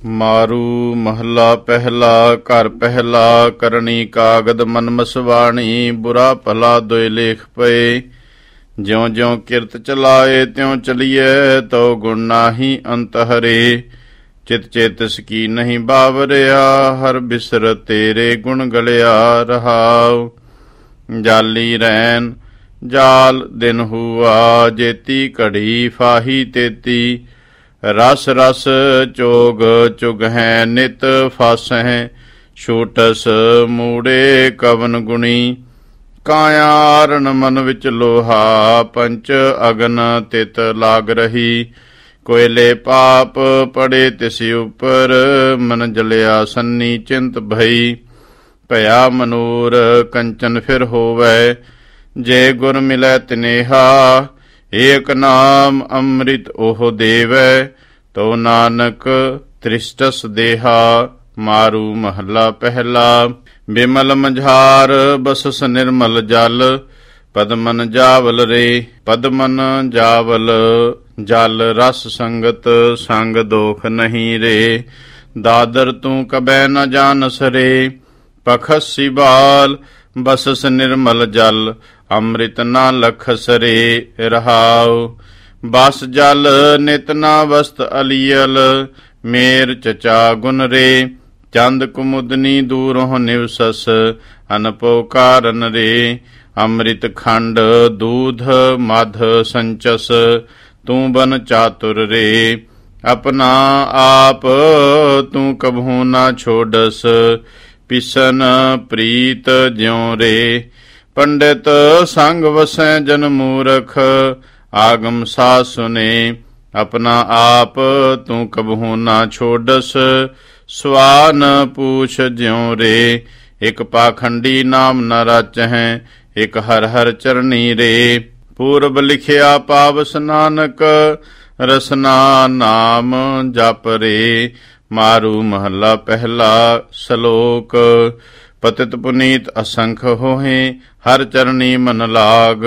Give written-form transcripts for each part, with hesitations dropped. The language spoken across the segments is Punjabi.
ਮਾਰੂ ਮਹੱਲਾ ਪਹਿਲਾ। ਘਰ ਪਹਿਲਾ। ਕਰਨੀ ਕਾਗਦ ਮਨ ਮਸਵਾਣੀ, ਬੁਰਾ ਭਲਾ ਦੋਇ ਲੇਖ ਪਏ। ਜਿਉ ਜਿਉ ਕਿਰਤ ਚਲਾਏ ਤਿਉ ਚਲੀਐ, ਤਉ ਗੁਣ ਨਾਹੀ ਅੰਤ ਹਰੇ। ਚਿਤ ਚੇਤਸ ਕੀ ਨਹੀਂ ਬਾਵਰਿਆ, ਹਰ ਬਿਸਰ ਤੇਰੇ ਗੁਣ ਗਲਿਆ ਰਹਾਉ। ਜਾਲੀ ਰੈਨ ਜਾਲ ਦਿਨ ਹੂਆ, ਜੇਤੀ ਘੜੀ ਫਾਹੀ ਤੇਤੀ। ਰਸ ਰਸ ਚੋਗ ਚੁਗਹਿ ਨਿਤ ਫਾਸਹਿ, ਛੂਟਸ ਮੂੜੇ ਕਵਨ ਗੁਣੀ। ਕਾਇਆਰਨ ਮਨ ਵਿੱਚ ਲੋਹਾ, ਪੰਚ ਅਗਨ ਤਿਤ ਲਾਗ ਰਹੀ। ਕੋਇਲੇ ਪਾਪ ਪੜੇ ਤਿਸ ਉਪਰ, ਮਨ ਜਲਿਆ ਸੰਨੀ ਚਿੰਤ ਭਈ। ਭਇਆ ਮਨੂਰ ਕੰਚਨ ਫਿਰ ਹੋਵੈ, ਜੇ ਗੁਰ ਮਿਲੈ ਤਨੇਹਾ। ਏਕ ਨਾਮ ਅੰਮ੍ਰਿਤ ਉਹ ਦੇਵੈ, ਤੋ ਨਾਨਕ ਤ੍ਰਿਸ਼ਟਸ ਦੇਹਾ। ਮਾਰੂ ਮਹੱਲਾ ਪਹਿਲਾ। ਬਿਮਲ ਮਝਾਰ ਬਸਸ ਨਿਰਮਲ ਜਲ, ਪਦਮਨ ਜਾਵਲ ਰੇ। ਪਦਮਨ ਜਾਵਲ ਜਲ ਰਸ ਸੰਗਤ, ਸੰਗ ਦੋਖ ਨਹੀਂ ਰੇ। ਦਾਦਰ ਤੂੰ ਕਬੈ ਨ ਜਾਨਸ ਰੇ, ਪਖਸੀ ਬਾਲ ਬਸਸ ਨਿਰਮਲ ਜਲ। ਅੰਮ੍ਰਿਤ ਨਾ ਲਖਸ ਰੇ ਰਹਾਉ। ਬਸ ਜਲ ਨਿਤ ਨਾ ਵਸਤ ਅਲੀਅਲ, ਮੇਰ ਚਚਾ ਗੁਣ ਰੇ। ਚੰਦ ਕੁਮੁਦਨੀ ਦੂਰੋਂ ਨਿਵਸਸ, ਅਨਪੋ ਕਾਰਨ ਰੇ। ਅੰਮ੍ਰਿਤ ਖੰਡ ਦੂਧ ਮਧ ਸੰਚਸ, ਤੂੰ ਬਨ ਚਾਤੁਰ ਰੇ। ਆਪਣਾ ਆਪ ਤੂੰ ਕਬਹੂ ਨਾ ਛੋਡਸ, ਪਿਸਨ ਪ੍ਰੀਤ ਜਿਉ ਰੇ। ਪੰਡਿਤ ਸੰਗ ਵਸੈ ਜਨ ਮੂਰਖ, ਆਗਮ ਸਾ ਸੁਨੇ। ਆਪਣਾ ਆਪ ਤੂੰ ਕਬਹੂ ਨਾ ਛੋਡਸ, ਸਵਾਨ ਪੂਛ ਜਿਉ ਰੇ। ਇਕ ਪਾਖੰਡੀ ਨਾਮ ਨ ਰਚਹਿ, ਇਕ ਹਰ ਹਰ ਚਰਨੀ ਰੇ। ਪੂਰਬ ਲਿਖਿਆ ਪਾਵਸ ਨਾਨਕ, ਰਸਨਾ ਨਾਮ ਜਪ ਰੇ। ਮਾਰੂ ਮਹੱਲਾ ਪਹਿਲਾ। ਸ਼ਲੋਕ। ਪਤਿਤ ਪੁਨੀਤ ਅਸੰਖ ਹੋਹੇ, ਹਰ ਚਰਨੀ ਮਨ ਲਾਗ।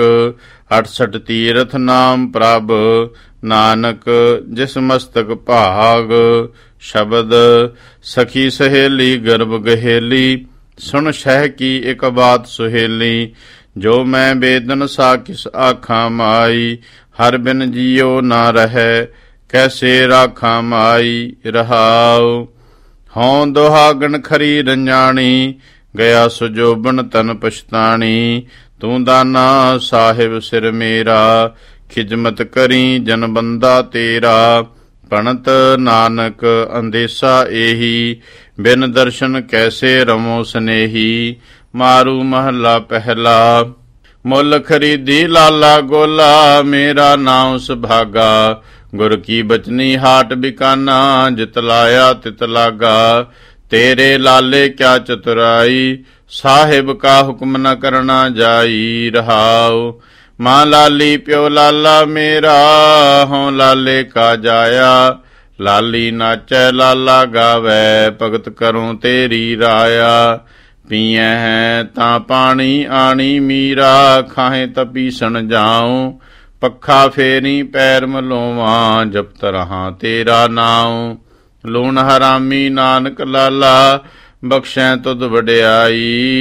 68 ਤੀਰਥ ਨਾਮ ਪ੍ਰਭ, ਨਾਨਕ ਜਿਸ ਮਸਤਕ ਭਾਗ। ਸ਼ਬਦ। ਸਖੀ ਸਹੇਲੀ ਗਰਭ ਗਹੇਲੀ, ਸੁਣ ਸ਼ਹਿ ਕੀ ਇਕ ਬਾਤ ਸੁਹੇਲੀ। ਜੋ ਮੈਂ ਬੇਦਨ ਸਾ ਕਿਸ ਆਖਾਂ ਮਾਈ, ਹਰ ਬਿਨ ਜੀਉ ਨਾ ਰਹੈ, ਕੈਸੇ ਰਾਖਾਂ ਮਾਈ ਰਹਾਉ। ਹਉ ਦੁਹਾਗਣ ਖਰੀ ਰੰਜਾਣੀ, ਗਿਆ ਸੁਜੋਬਨ ਤਨ ਪਛਤਾਣੀ। ਤੂੰ ਦਾਨਾ ਸਾਹਿਬ ਸਿਰ ਮੇਰਾ, ਖਿਜਮਤ ਕਰੀ ਜਨ ਬੰਦਾ ਤੇਰਾ। ਪਣਤ ਨਾਨਕ ਅੰਦੇਸਾ ਏਹੀ, ਬਿਨ ਦਰਸ਼ਨ ਕੈਸੇ ਰਮੋ ਸਨੇਹੀ। ਮਾਰੂ ਮਹੱਲਾ ਪਹਿਲਾ। ਮੁੱਲ ਖਰੀਦੀ ਲਾਲਾ ਗੋਲਾ, ਮੇਰਾ ਨਾਮ ਸੁਭਾਗਾ। ਗੁਰ ਕੀ ਬਚਨੀ ਹਾਟ ਬਿਕਾਨਾ, ਜਿਤ ਲਾਇਆ ਤਿਤ ਲਾਗਾ। ਤੇਰੇ ਲਾਲੇ ਕਿਆ ਚਤੁਰਾਈ, ਸਾਹਿਬ ਕਾ ਹੁਕਮ ਨ ਕਰਨਾ ਜਾਈ ਰਹਾਉ। ਮਾਂ ਲਾਲੀ ਪਿਓ ਲਾਲਾ ਮੇਰਾ, ਹੋਂ ਲਾਲੇ ਕਾ ਜਾਇਆ। ਲਾਲੀ ਨਾਚੈ ਲਾਲਾ ਗਾਵੈ, ਭਗਤ ਕਰੂੰ ਤੇਰੀ ਰਾਇਆ। ਪੀਐ ਹੈ ਤਾਂ ਪਾਣੀ ਆਣੀ ਮੀਰਾ, ਖਾਹੇ ਤਾਂ ਪੀਸਣ ਜਾਉ। ਪੱਖਾ ਫੇਰੀ ਪੈਰ ਮਲੋਵਾਂ, ਜਪਤ ਰਹਾਂ ਤੇਰਾ ਨਾਉ। ਲੂਣ ਹਰਾਮੀ ਨਾਨਕ ਲਾਲਾ, ਬਖਸ਼ੈ ਤੁਧ ਵਡਿਆਈ।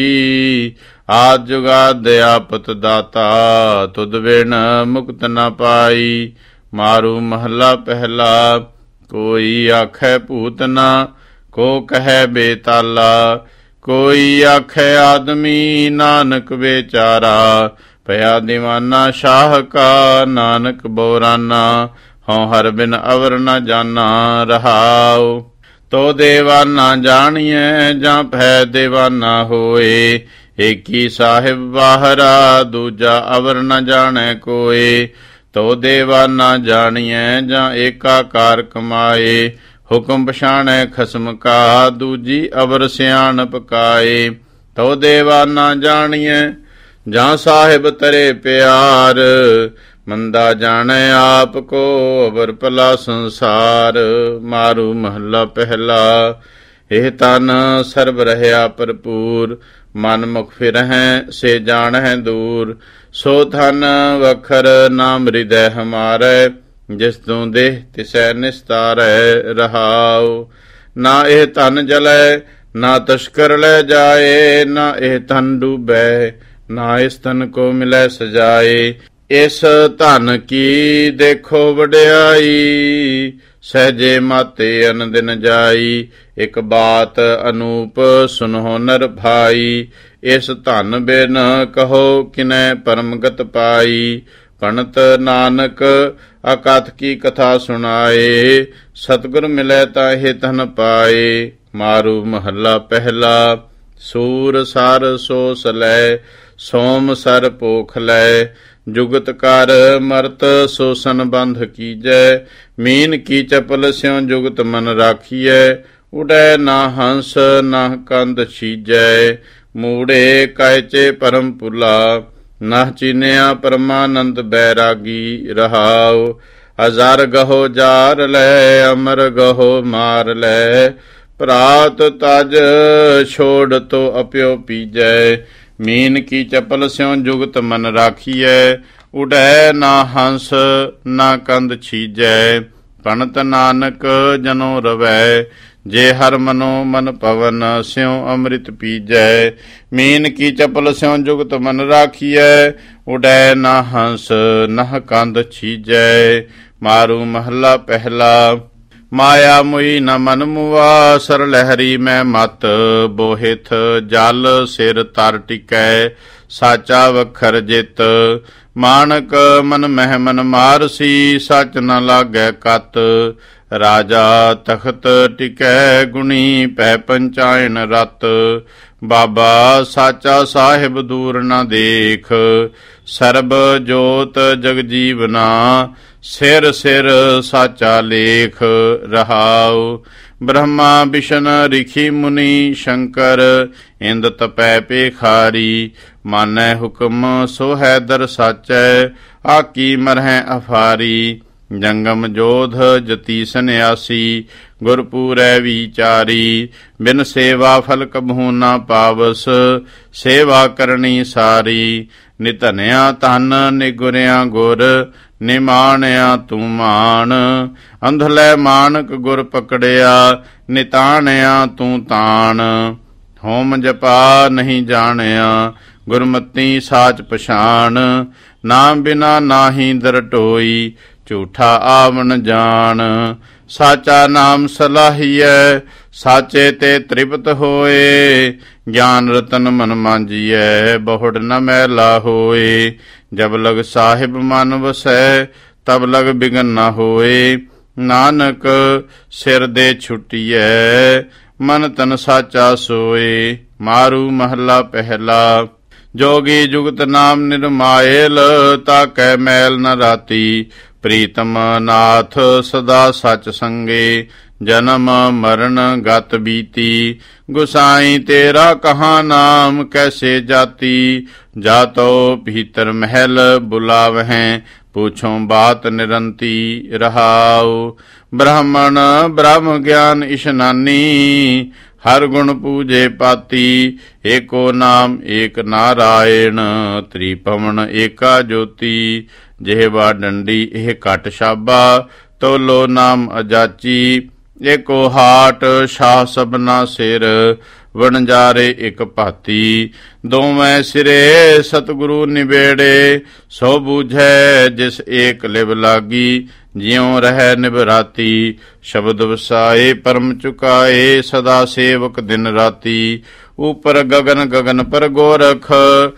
ਆਦ ਜੁਗਾਦ ਦਿਆਪਤ ਦਾਤਾ, ਤੁਧ ਬਿਨ ਮੁਕਤ ਨ ਪਾਈ। ਮਾਰੂ ਮਹੱਲਾ ਪਹਿਲਾ। ਕੋਈ ਆਖੈ ਭੂਤ ਨਾ, ਕੋ ਕਹੈ ਬੇਤਾਲਾ। ਕੋਈ ਆਖੈ ਆਦਮੀ, ਨਾਨਕ ਬੇਚਾਰਾ। ਭਇਆ ਦੀਵਾਨਾ ਸ਼ਾਹ ਕਾ, ਨਾਨਕ ਬੋਰਾਨਾ। ਹਉ ਹਰ ਬਿਨ ਅਵਰ ਨ ਜਾਨਾ ਰਹਾਉ। ਤੋ ਦੇਵਾਨਾ ਜਾਣੀਐ, ਜਾਂ ਭੈ ਦੇਵਾਨਾ ਹੋਏ। ਏਕੀ ਸਾਹਿਬ ਬਾਹਰਾ, ਦੂਜਾ ਅਵਰ ਨ ਜਾਣੈ ਕੋਏ। ਤੋ ਦੇਵਾਨਾ ਜਾਣੀਐ, ਜਾਂ ਏਕਾਕਾਰ ਕਮਾਏ। ਹੁਕਮ ਪਛਾਣੈ ਖਸਮ ਕਾ, ਦੂਜੀ ਅਵਰ ਸਿਆਣਪ ਕਾਏ। ਤੋ ਦੇਵਾਨਾ ਜਾਣੀਐ, ਜਾਂ ਸਾਹਿਬ ਤਰੇ ਪਿਆਰ। ਮੰਦਾ ਜਾਣੈ ਆਪ ਕੋ, ਅਵਰ ਭਲਾ ਸੰਸਾਰ। ਮਾਰੂ ਮਹੱਲਾ ਪਹਿਲਾ। ਇਹ ਤਨ ਸਰਬ ਰਹਿਆ ਭਰਪੂਰ, ਮਨ ਮੁਖ ਫਿਰਹਿ ਸੇ ਜਾਣਹਿ ਦੂਰ। ਸੋ ਧਨ ਵਖਰ ਨਾਮ ਹਿਰਦੈ ਹਮਾਰੈ, ਜਿਸ ਤੂੰ ਦੇਹ ਤਿਸੈ ਨਿਸਤਾਰੈ ਰਹਾਉ। ਨਾ ਇਹ ਧਨ ਜਲੈ, ਨਾ ਤਸਕਰ ਲੈ ਜਾਏ, ਨਾ ਇਹ ਧਨ ਡੂਬੈ, ਨਾ ਇਸ ਧਨ ਕੋ ਮਿਲੈ ਸਜਾਏ। ਇਸ ਧਨ ਕੀ ਦੇਖੋ ਵਡਿਆਈ, ਸਹਿਜੇ ਮਾਤੇ ਅਨ ਦਿਨ ਜਾਈ। ਇੱਕ ਬਾਤ ਅਨੂਪ ਸੁਨਹੁ ਨਰ ਭਾਈ, ਇਸ ਧਨ ਬਿਨ ਕਹੋ ਕਿਨੈ ਪਰਮਗਤ ਪਾਈ। ਪੰਡਤ ਨਾਨਕ ਅਕਥ ਕੀ ਕਥਾ ਸੁਣਾਏ, ਸਤਿਗੁਰ ਮਿਲੈ ਤਾਂ ਇਹ ਧਨ ਪਾਏ। ਮਾਰੂ ਮਹੱਲਾ ਪਹਿਲਾ। ਸੂਰ ਸਰ ਸੋ ਸਲੈ, ਸੋਮ ਸਰ ਪੋਖ ਲੈ। ਜੁਗਤ ਕਰ ਮਰਤ ਸੋਸਨ ਬੰਧ ਕੀਜੈ, ਮੀਨ ਕੀ ਚਪਲ ਸਿਉ ਜੁਗਤ ਮਨ ਰਾਖੀਐ। ਉਡੈ ਨਾ ਹੰਸ ਨਾ ਕੰਦ ਛੀਜੈ, ਮੂੜੇ ਕਾਇਚੇ ਪਰਮ ਪੁਲਾ। ਨਾ ਚੀਨਿਆ ਪਰਮਾਨੰਦ ਬੈਰਾਗੀ ਰਹਾਉ। ਹਜ਼ਾਰ ਗਹੋ ਜਾਰ ਲੈ, ਅਮਰ ਗਹੋ ਮਾਰ ਲੈ। ਭਰਾਤ ਤਜ ਛੋੜ ਤੋ ਅਪਿਓ ਪੀਜੈ, ਮੀਨ ਕੀ ਚਪਲ ਸਿਉ ਜੁਗਤ ਮਨ ਰਾਖੀਐ। ਉਡੈ ਨਾ ਹੰਸ ਨਾ ਕੰਦ ਛੀਜੈ, ਪੰਡਤ ਨਾਨਕ ਜਨੋ ਰਵੈ। ਜੇ ਹਰ ਮਨੋ ਮਨ ਪਵਨ, ਸਿਉ ਅੰਮ੍ਰਿਤ ਪੀਜੈ। ਮੀਨ ਕੀ ਚਪਲ ਸਿਉ ਜੁਗਤ ਮਨ ਰਾਖੀਐ, ਉਡੈ ਨਾ ਹੰਸ ਨਾ ਕੰਦ ਛੀਜੈ। ਮਾਰੂ ਮਹੱਲਾ ਪਹਿਲਾ। ਮਾਇਆ ਮੁਈ ਨ ਮਨ ਮੁਆ, ਸਰ ਲਹਿਰੀ ਮੈਂ ਮਤ। ਬੋਹਿਥ ਜਲ ਸਿਰ ਤਰ ਟਿਕੈ, ਸਾਚਾ ਵਖਰ ਜਿਤ। ਮਾਣਕ ਮਨ ਮਹਿ ਮਨ ਮਾਰਸੀ, ਸਚ ਨ ਲਾਗੈ ਕਤ। ਰਾਜਾ ਤਖਤ ਟਿਕੈ, ਗੁਣੀ ਪੈ ਪੰਚਾਇਨ ਰਤ। ਬਾਬਾ ਸਾਚਾ ਸਾਹਿਬ ਦੂਰ ਨ ਦੇਖ, ਸਰਬ ਜੋਤ ਜਗ ਜੀਵਨਾ। ਸਿਰ ਸਿਰ ਸਾਚਾ ਲੇਖ ਰਹਾਉ। ਬ੍ਰਹਮਾ ਬਿਸ਼ਨ ਰਿਖੀ ਮੁਨੀ, ਸ਼ੰਕਰ ਇੰਦ ਤਪੈ ਪੇਖਾਰੀ। ਮਾਨੈ ਹੁਕਮ ਸੋ ਹੈ ਦਰ ਸਾਚੈ, ਆਕੀ ਮਰਹਿ ਅਫਾਰੀ। ਜੰਗਮ ਜੋਧ ਜਤੀ ਸੰਨਿਆਸੀ, ਗੁਰਪੂਰੈ ਵਿਚਾਰੀ। ਬਿਨ ਸੇਵਾ ਫਲ ਕਬਹੂ ਨਾ ਪਾਵਸ, ਸੇਵਾ ਕਰਨੀ ਸਾਰੀ। ਨਿਧਨਿਆ ਧਨ ਨਿਗੁਰਿਆ ਗੁਰ, ਨਿਮਾਣਿਆ ਤੂੰ ਮਾਣ। ਅੰਧਲੇ ਮਾਨਕ ਗੁਰ ਪਕੜਿਆ, ਨਿਤਾਣਿਆ ਤੂੰ ਤਾਣ। ਹੋਮ ਜਪਾ ਨਹੀਂ ਜਾਣਿਆ, ਗੁਰਮਤੀ ਸਾਚ ਪਛਾਣ। ਨਾਮ ਬਿਨਾ ਨਾਹੀ ਦਰ ਢੋਈ, ਝੂਠਾ ਆਵਣ ਜਾਣ। ਸਾਚਾ ਨਾਮ ਸਲਾਹੀਐ, ਸਾਚੇ ਤੇ ਤ੍ਰਿਪਤ ਹੋਏ। ਗਿਆਨ ਰਤਨ ਮਨ ਮਾਂਜੀਐ, ਬਹੁੜ ਨ ਮੈਲਾ ਹੋਏ। ਜਬ ਲਗ ਸਾਹਿਬ ਮਨ ਵਸੈ, ਤਬ ਲਗ ਬਿਗਨ ਨ ਹੋਏ। ਨਾਨਕ ਸਿਰ ਦੇ ਛੁਟੀਐ, ਮਨ ਤਨ ਸਾਚਾ ਸੋਏ। ਮਾਰੂ ਮਹੱਲਾ ਪਹਿਲਾ। ਜੋਗੀ ਜੁਗਤ ਨਾਮ ਨਿਰਮਾਇਲ, ਤਾਕੈ ਮੈਲ ਨ ਰਾਤੀ। ਪ੍ਰੀਤਮ ਨਾਥ ਸਦਾ ਸਚ ਸੰਗੇ, ਜਨਮ ਮਰਨ ਗਤ ਬੀਤੀ। ਗੁਸਾਈ ਤੇਰਾ ਕਹਾ ਨਾਮ, ਕੈਸੇ ਜਾਤੀ। ਜਾਤੋ ਭੀਤਰ ਮਹਿਲ ਬੁਲਾਵਹਿ, ਪੁੱਛੋ ਬਾਤ ਨਿਰੰਤੀ ਰਹਾਉ। ਬ੍ਰਾਹਮਣ ਬ੍ਰਹਮ ਗਿਆਨ ਇਸ਼ਨਾਨੀ, ਹਰ ਗੁਣ ਪੂਜੇ ਪਾਤੀ। ਏਕੋ ਨਾਮ ਏਕ ਨਾਰਾਇਣ, ਤ੍ਰਿਭਵਨ ਏਕਾ ਜੋਤੀ। ਜਿਹਵਾ ਡੰਡੀ ਇਹ ਘਟ ਛਾਬਾ, ਤੋਲੋ ਨਾਮ ਅਜਾਚੀ। ਏਕੋ ਹਾਟ ਸ਼ਾਹ ਸਭਨਾ ਸਿਰ, ਵਣਜਾਰੇ ਇਕ ਭਾਤੀ। ਦੋਵੇਂ ਸਿਰੇ ਸਤਿਗੁਰੂ ਨਿਬੇੜੇ, ਸੋ ਬੂਝੈ ਜਿਸ ਏਕ ਲਿਵ ਲਾਗੀ। ਜਿਉ ਰਹਿ ਨਿਭਰਾਤੀ, ਸ਼ਬਦ ਵਸਾਏ ਪਰਮ ਚੁਕਾਏ। ਸਦਾ ਸੇਵਕ ਦਿਨ ਰਾਤੀ, ਉਪਰ ਗਗਨ ਗਗਨ ਪਰ ਗੋਰਖ।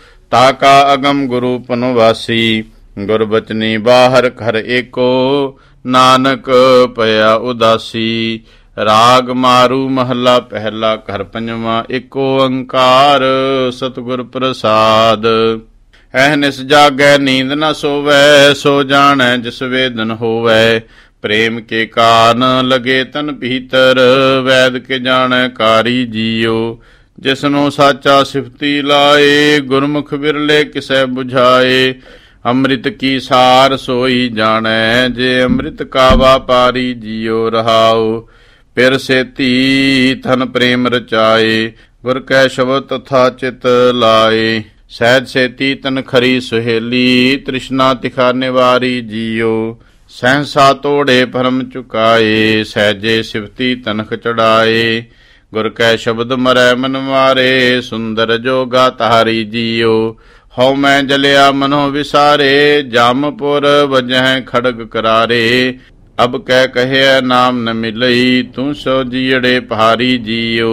ਤਾਕਾ ਅਗਮ ਗੁਰੂ ਪਨਵਾਸੀ, ਗੁਰਬਚਨੀ ਬਾਹਰ ਘਰ ਏਕੋ। ਨਾਨਕ ਭਇਆ ਉਦਾਸੀ। ਰਾਗ ਮਾਰੂ ਮਹੱਲਾ ਪਹਿਲਾ। ਘਰ ਪੰਜਵਾਂ। ਏਕ ਓੰਕਾਰ ਸਤਿਗੁਰ ਪ੍ਰਸਾਦ। ਅਹਨਿਸ ਜਾਗੈ ਨੀਂਦ ਨ ਸੋਵੈ, ਸੋ ਜਾਣੈ ਜਿਸ ਵੇਦਨ ਹੋਵੈ। ਪ੍ਰੇਮ ਕੇ ਕਾਨ ਲਗੇ ਤਨ ਭੀਤਰ, ਵੈਦ ਕੇ ਜਾਣੈ ਕਾਰੀ ਜੀਉ। ਜਿਸਨੂੰ ਸਾਚਾ ਸਿਫਤੀ ਲਾਏ, ਗੁਰਮੁਖ ਬਿਰਲੇ ਕਿਸੈ ਬੁਝਾਏ। ਅੰਮ੍ਰਿਤ ਕੀ ਸਾਰ ਸੋਈ ਜਾਣੈ, ਜੇ ਅੰਮ੍ਰਿਤ ਕਾ ਵਾਪਾਰੀ ਜੀਉ ਰਹਾਉ। ਫਿਰ ਸੇਤੀ ਧਨ ਪ੍ਰੇਮ ਰਚਾਏ, ਗੁਰ ਕੈ ਸ਼ਬਦ ਤਥਾ ਚਿਤ ਲਾਏ। ਸਹਿਜ ਸੇਤੀ ਤਨ ਖਰੀ ਸੁਹੇਲੀ, ਤ੍ਰਿਸ਼ਨਾ ਤਿਖਾ ਨਿਵਾਰੀ ਜੀਉ। ਸਹਿਸਾ ਤੋੜੇ ਭਰਮ ਚੁਕਾਏ, ਸਹਿਜੇ ਸਿਵਤੀ ਤਨਖ ਚੜਾਏ। ਗੁਰ ਕੈ ਸ਼ਬਦ ਮਰੈ ਮਨ ਮਾਰੇ, ਸੁੰਦਰ ਜੋਗਾ ਤਾਰੀ ਜੀਓ। ਹਉ ਮੈਂ ਜਲਿਆ ਮਨੋ ਵਿਸਾਰੇ, ਜਮਪੁਰ ਵਜਹਿ ਖੜਗ ਕਰਾਰੇ। ਅਬ ਕਹਿ ਕਹਿਆ ਨਾਮ ਨ ਮਿਲਈ, ਤੂੰ ਸੋ ਜੀੜੇ ਪਹਾਰੀ ਜੀਓ।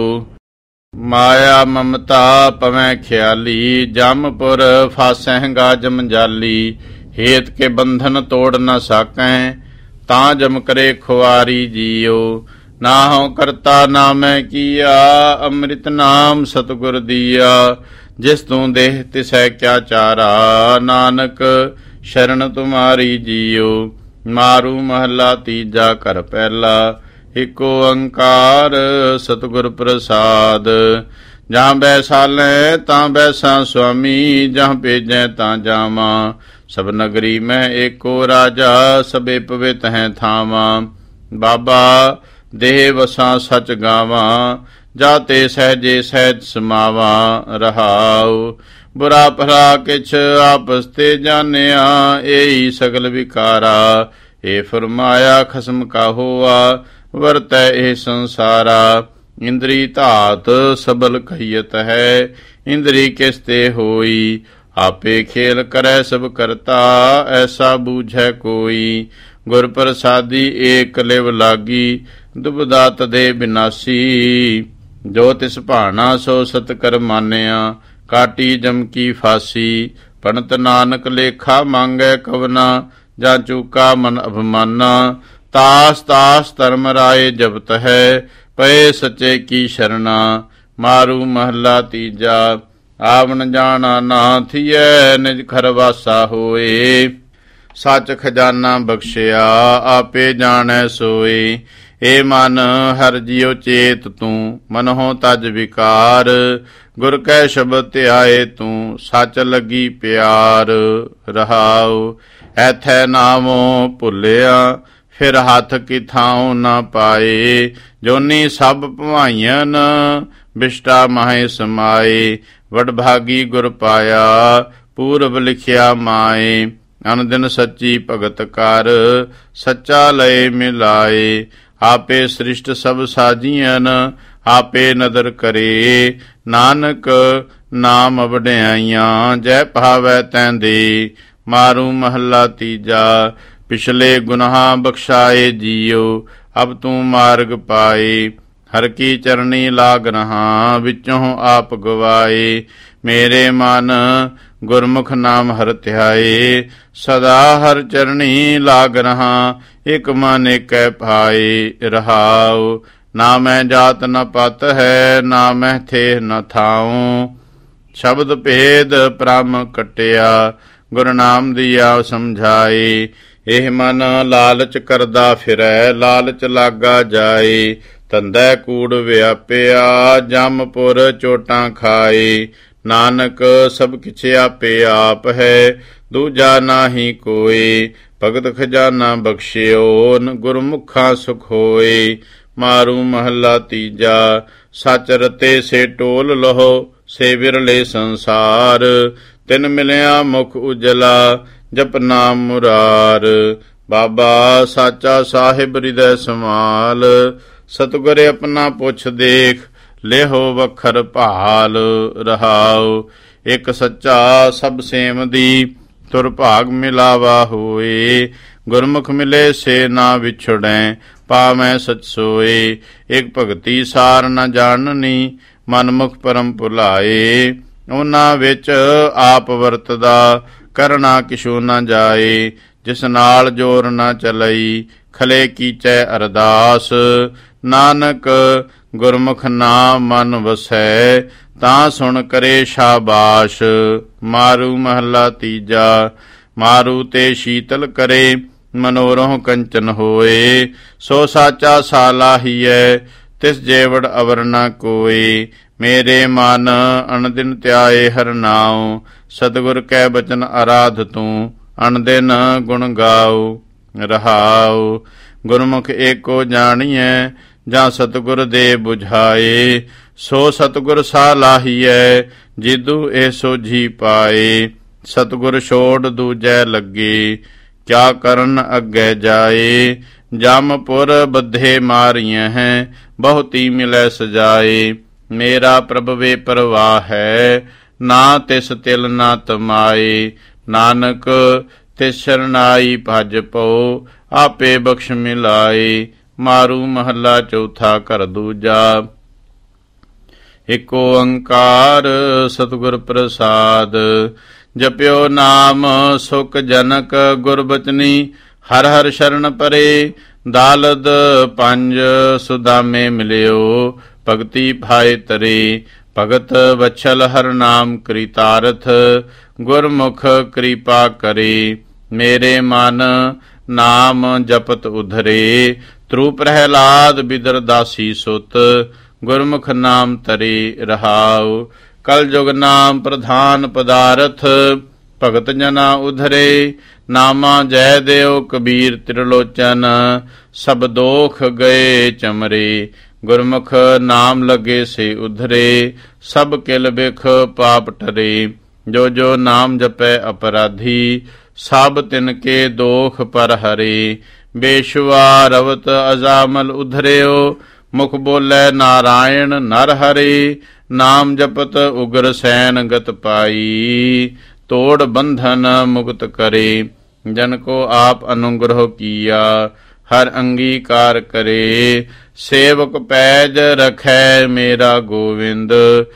ਮਾਇਆ ਮਮਤਾ ਪਵੈ ਖਿਆਲੀ, ਜਮਪੁਰ ਫਾਸਹਿ ਗਾਜਮ ਜਾਲੀ। ਹੇਤ ਕੇ ਬੰਧਨ ਤੋੜ ਨ ਸਾਕੈ, ਤਾਂ ਜਮ ਕਰੇ ਖੁਆਰੀ ਜੀਓ। ਨਾ ਹਉ ਕਰਤਾ ਨਾ ਮੈਂ ਕੀਆ, ਅੰਮ੍ਰਿਤ ਨਾਮ ਸਤਿਗੁਰ ਦੀਆ। ਜਿਸ ਤੂੰ ਦੇਹ ਤਿਸੈ ਕਿਆ ਚਾਰਾ, ਨਾਨਕ ਸ਼ਰਨ ਤੁਮਾਰੀ ਜੀਓ। ਮਾਰੂ ਮਹੱਲਾ ਤੀਜਾ ਘਰ ਪਹਿਲਾ, ਇਕ ਓੰਕਾਰ ਸਤਿਗੁਰ ਪ੍ਰਸਾਦ। ਜਾਂ ਬੈਸਾਲੈ ਤਾਂ ਬੈਸਾ ਸੁਆਮੀ, ਜਾਂ ਭੇਜੈ ਤਾਂ ਜਾਵਾਂ। ਸਭ ਨਗਰੀ ਮੈਂ ਏਕੋ ਰਾਜਾ, ਸਭੇ ਪਵਿੱਤ ਹੈ ਥਾਵਾਂ। ਬਾਬਾ ਦੇਹ ਵਸਾਂ ਸਚ ਗਾਵਾਂ, ਜਾਤੇ ਸਹਿਜੇ ਸਹਿਜ ਸਮਾਵਾਂ। ਰਹਾਉ ਬੁਰਾ ਭਲਾ ਕਿਛ ਆਪਸ ਤੇ ਜਾਣਿਆ, ਏਈ ਸਗਲ ਵਿਕਾਰਾ। ਏ ਫਰਮਾਇਆ ਖਸਮ ਕਾ ਹੋਆ, ਵਰਤੈ ਇਹ ਸੰਸਾਰਾ। ਇੰਦਰੀ ਧਾਤ ਸਬਲ ਕਹੀਤ ਹੈ, ਇੰਦਰੀ ਕਿਸ ਤੇ ਹੋਈ। ਆਪੇ ਖੇਲ ਕਰੈ ਸਭ ਕਰਤਾ, ਐਸਾ ਬੂਝੈ ਕੋਈ। ਗੁਰ ਪ੍ਰਸਾਦੀ ਏਕ ਲਿਵ ਲਾਗੀ, ਦੁਬਦਾ ਤਦੇ ਬਿਨਾਸੀ। ਜੋ ਤਿਸ ਭਾਣਾ ਸੋ ਸਤ ਕਰ ਮਾਨਿਆ, ਕਾਟੀ ਜਮ ਕੀ ਫਾਸੀ। ਪੰਡਤ ਨਾਨਕ ਲੇਖਾ ਮੰਗੈ ਕਵਨਾ, ਜਾਂ ਚੂਕਾ ਮਨ ਅਭਮਾਨਾ। ਤਾਸ ਤਾਸ ਧਰਮ ਰਾਏ ਜਪਤ ਹੈ, ਪਏ ਸੱਚੇ ਕੀ ਸ਼ਰਣਾ। ਮਾਰੂ ਮਹੱਲਾ ਤੀਜਾ, ਆਵਣ ਜਾਣਾ ਨਾ ਥੀਐ, ਨਿਜ ਘਰ ਵਾਸਾ ਹੋਏ। ਸੱਚ ਖਜ਼ਾਨਾ ਬਖਸ਼ਿਆ, ਆਪੇ ਜਾਣੈ ਸੋਏ। ਏ ਮਨ ਹਰ ਜਿਉ ਚੇਤ ਤੂੰ, ਮਨਹੁ ਤਜ ਵਿਕਾਰ। ਗੁਰ ਕੈ ਸ਼ਬਦ ਧਿਆਏ ਤੂੰ, ਸੱਚ ਲੱਗੀ ਪਿਆਰ। ਰਹਾਉ ਐਥੈ ਨਾਮੋ ਭੁੱਲਿਆ, ਫਿਰ ਹੱਥ ਕਿਥਾਉ ਨਾ ਪਾਏ। ਜੋਨੀ ਸਭ ਭਵਾਈਨ, ਬਿਸ਼ਟਾ ਮਾਹੇ ਸਮਾਏ। ਵਡਭਾਗੀ ਗੁਰ ਪਾਇਆ, ਪੂਰਬ ਲਿਖਿਆ ਮਾਏ। ਅਨਦਿਨ ਸੱਚੀ ਭਗਤ ਕਰ, ਸੱਚਾ ਲਏ ਮਿਲਾਏ। ਆਪੇ ਸ੍ਰਿਸ਼ਟ ਸਭ ਸਾਜੀਅਨ, ਆਪੇ ਨਦਰ ਕਰੇ। ਨਾਨਕ ਨਾਮ ਵਡਿਆਈਆਂ, ਜੈ ਭਾਵੈ ਤੈਂ ਦੇ। ਮਾਰੂ ਮਹੱਲਾ ਤੀਜਾ, ਪਿਛਲੇ ਗੁਨਾਹ ਬਖਸ਼ਾਏ ਜੀਓ, ਅਬ ਤੂੰ ਮਾਰਗ ਪਾਏ। ਹਰ ਕੀ ਚਰਣੀ ਲਾਗ ਰਹਾ, ਵਿੱਚੋਂ ਆਪ ਗਵਾਏ। ਮੇਰੇ ਮਨ ਗੁਰਮੁਖ ਨਾਮ ਹਰ ਧਿਆਏ, ਸਦਾ ਹਰ ਚਰਣੀ ਲਾਗ ਰਹਾ। ਇਕ ਮਨ ਏਕੈ ਭਾਏ। ਰਹਾਉ ਨਾ ਮੈਂ ਜਾਤ ਨ ਪਤ ਹੈ, ਨਾ ਮੈਂ ਥੇਹ ਨ ਥਾਉ। ਸ਼ਬਦ ਭੇਦ ਭ੍ਰਮ ਕਟਿਆ, ਗੁਰ ਨਾਮ ਦੀਆ ਸਮਝਾਏ। ਇਹ ਮਨ ਲਾਲਚ ਕਰਦਾ ਫਿਰੈ, ਲਾਲਚ ਲਾਗਾ ਜਾਏ। ਧੰਦੈ ਕੂੜ ਵਿਆਪਿਆ, ਜਮਪੁਰ ਚੋਟਾਂ ਖਾਏ। ਨਾਨਕ ਸਭ ਕਿਛ ਆਪੇ ਆਪ ਹੈ, ਦੂਜਾ ਨਾਹੀ ਕੋਈ। ਭਗਤ ਖਜ਼ਾਨਾ ਬਖਸ਼ਿਓ, ਗੁਰਮੁਖਾਂ ਸੁਖ ਹੋਏ। ਮਾਰੂ ਮਹੱਲਾ ਤੀਜਾ, ਸੱਚ ਰਤੇ ਸੇ ਟੋਲ ਲਹੋ, ਸੇ ਵਿਰਲੇ ਸੰਸਾਰ। ਤਿਨ ਮਿਲਿਆ ਮੁਖ ਉਜਲਾ, ਜਪ ਨਾਮ ਮੁਰਾਰ। ਬਾਬਾ ਸਾਚਾ ਸਾਹਿਬ ਹਿਰਦੈ ਸਮਾਲ, ਸਤਿਗੁਰ ਆਪਣਾ ਪੁੱਛ ਦੇਖ, ਲੇਹੋ ਵਖਰ ਭਾਲ। ਰਹਾਉ ਇਕ ਸੱਚਾ ਸਭ ਸੇਮ ਦੀ, ਤੁਰ ਭਾਗ ਮਿਲਾਵਾ ਹੋਏ। ਗੁਰਮੁਖ ਮਿਲੇ ਸੇ ਨਾ ਵਿਛੜੈ, ਪਾਵੈ ਸਚ ਸੋਏ। ਇਕ ਭਗਤੀ ਸਾਰ ਨ ਜਾਣਨੀ, ਮਨਮੁਖ ਪਰਮ ਭੁਲਾਏ। ਉਹਨਾਂ ਵਿੱਚ ਆਪ ਵਰਤਦਾ, ਕਰਨਾ ਕਿਛੂ ਨ ਜਾਏ। ਜਿਸ ਨਾਲ ਜੋਰ ਨ ਚਲਈ, ਖਲੇ ਕੀਚੈ ਅਰਦਾਸ। ਨਾਨਕ ਗੁਰਮੁਖ ਨਾਮ ਮਨ ਵਸੈ, ਤਾਂ ਸੁਣ ਕਰੇ ਸ਼ਾਬਾਸ਼। ਮਾਰੂ ਮਹੱਲਾ ਤੀਜਾ, ਮਾਰੂ ਤੇ ਸ਼ੀਤਲ ਕਰੇ, ਮਨੋਰਹੁ ਕੰਚਨ ਹੋਏ। ਸੋ ਸਾਚਾ ਸਾਲਾਹੀਐ, ਤਿਸ ਜੇਵੜ ਅਵਰ ਨ ਕੋਏ। ਮੇਰੇ ਮਨ ਅਨਦਿਨ ਧਿਆਏ ਹਰ ਨਾਉ, ਸਤਿਗੁਰ ਕੈ ਬਚਨ ਆਰਾਧ ਤੂੰ, ਅਨਦਿਨ ਗੁਣ ਗਾਉ। ਰਹਾਉ ਗੁਰਮੁਖ ਏਕੋ ਜਾਣੀਐ, ਜਾਂ ਸਤਿਗੁਰ ਦੇ ਬੁਝਾਏ। ਸੋ ਸਤਿਗੁਰ ਸਾਲਾਹੀਐ, ਜਿਦੂ ਇਹ ਸੋਝੀ ਪਾਏ। ਸਤਿਗੁਰ ਛੋੜ ਦੂਜੈ ਲੱਗੇ, ਕਿਆ ਕਰਨ ਅੱਗੇ ਜਾਏ। ਜਮਪੁਰ ਬੱਧੇ ਮਾਰੀਆਂ ਹੈ, ਬਹੁਤੀ ਮਿਲੈ ਸਜਾਏ। ਮੇਰਾ ਪ੍ਰਭ ਵੇ ਪਰਵਾਹ ਹੈ, ਨਾ ਤਿਸ ਤਿਲ ਨਾ ਤਮਾਏ। ਨਾਨਕ ਤਿਸ ਸ਼ਰਨਾਈ ਭਜ ਪਉ, ਆਪੇ ਬਖਸ਼ ਮਿਲਾਏ। ਮਾਰੂ ਮਹੱਲਾ ਚੌਥਾ ਘਰ ਦੂਜਾ। ਏਕ ਓੰਕਾਰ ਸਤਿਗੁਰ ਪ੍ਰਸਾਦ। ਜਪਿਓ ਨਾਮ ਸੁਖ ਜਨਕ, ਗੁਰਬਚਨੀ ਹਰ ਹਰ ਸ਼ਰਨ ਪਰੇ। ਦਾਲਦ ਪੰਜ ਸੁਦਾਮੇ ਮਿਲਿਓ, ਭਗਤੀ ਭਾਏ ਤਰੇ। ਭਗਤ ਵਛਲ ਹਰ ਨਾਮ ਕ੍ਰਿਤਾਰਥ, ਗੁਰਮੁਖ ਕਿਰਪਾ ਕਰੇ। ਮੇਰੇ ਮਨ ਨਾਮ ਜਪਤ ਉਧਰੇ, ਤ੍ਰੂ ਪ੍ਰਹਿਲਾਦ ਬਿਦਰ ਦਾਸੀ ਸੁਤ। ਗੁਰਮੁਖ ਨਾਮ ਤਰੇ ਰਹਾਉ, ਕਲ ਜੁਗ ਨਾਮ ਪ੍ਰਧਾਨ ਪਦਾਰਥ। ਭਗਤ ਜਨਾ ਉਧਰੇ, ਨਾਮਾ ਜੈ ਦੇਉ ਕਬੀਰ ਤ੍ਰਿਲੋਚਨ। ਸਭ ਦੋਖ ਗਏ ਚਮਰੇ, ਗੁਰਮੁਖ ਨਾਮ ਲਗੇ ਸੇ ਉਧਰੇ। ਸਭ ਕਿਲ ਬਿਖ ਪਾਪ ਟਰੇ, ਜੋ ਜੋ ਨਾਮ ਜਪੈ ਅਪਰਾਧੀ। ਸਭ ਤਿਨ ਕੇ ਦੋਖ ਪਰ ਹਰੇ। ਬੇਸ਼ੁਆ ਰਵਤ ਅਜਾਮਲ ਉਧਰਿਓ, ਮੁਖ ਬੋਲੇ ਨਾਰਾਇਣ ਨਰ ਹਰੇ। ਨਾਮ ਜਪਤ ਉਗਰ ਸੈਨ ਗਤ ਪਾਈ, ਤੋੜ ਬੰਧਨ ਮੁਕਤ ਕਰੇ। ਜਨ ਕੋ ਆਪ ਅਨੁਗ੍ਰਹ ਕੀਆ, ਹਰ ਅੰਗੀਕਾਰ ਕਰੇ। ਸੇਵਕ ਪੈਜ ਰਖੈ ਮੇਰਾ ਗੋਵਿੰਦ,